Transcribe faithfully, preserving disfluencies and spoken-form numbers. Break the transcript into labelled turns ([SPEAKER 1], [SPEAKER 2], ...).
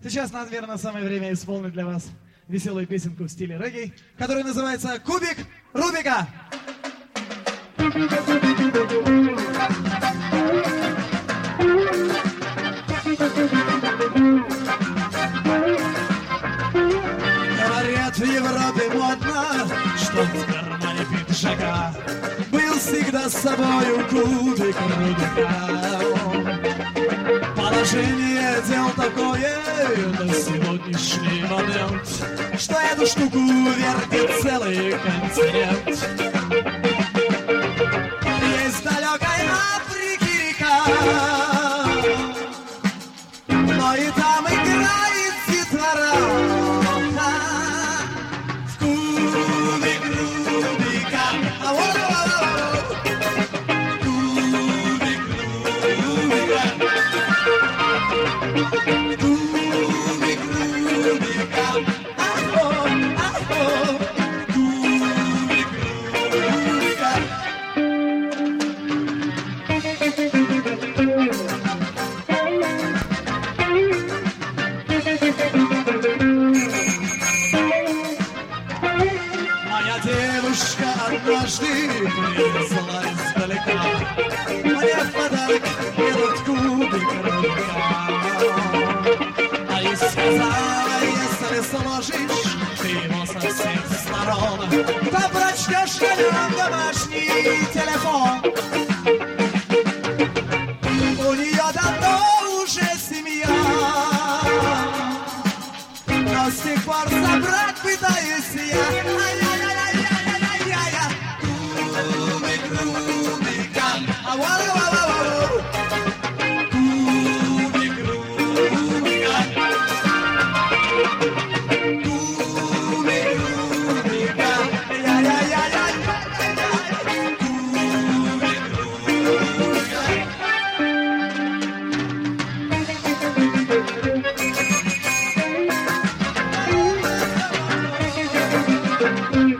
[SPEAKER 1] Сейчас, наверное, самое время исполнить для вас веселую песенку в стиле регги, которая называется «Кубик Рубика». Говорят, в Европе модно, что в кармане пиджака был всегда с собою кубик Рубика. Положение дел такое на сегодняшний момент, что эту штуку вертит целый континент. Есть далекой Африки река, но и там играет детвора. В кубик Рубика, кубик Рубика. Кубик Рубика, ах-о, ах-о, кубик Рубика. Моя девушка однажды привезла издалека мне в подарок этот кубик Рубика. И сказала, если сложишь ты его со всех сторон, то прочтешь на нем домашний телефон. У нее давно уже семья, но с тех пор забрать пытаюсь я. Ай-яй-яй-яй-яй-яй-яй. Кубик Рубика, ау-ау-ау-ау. Кубик Рубика. Кубик Рубика, яй-яй-яй-яй, кубик Рубика. Thank you.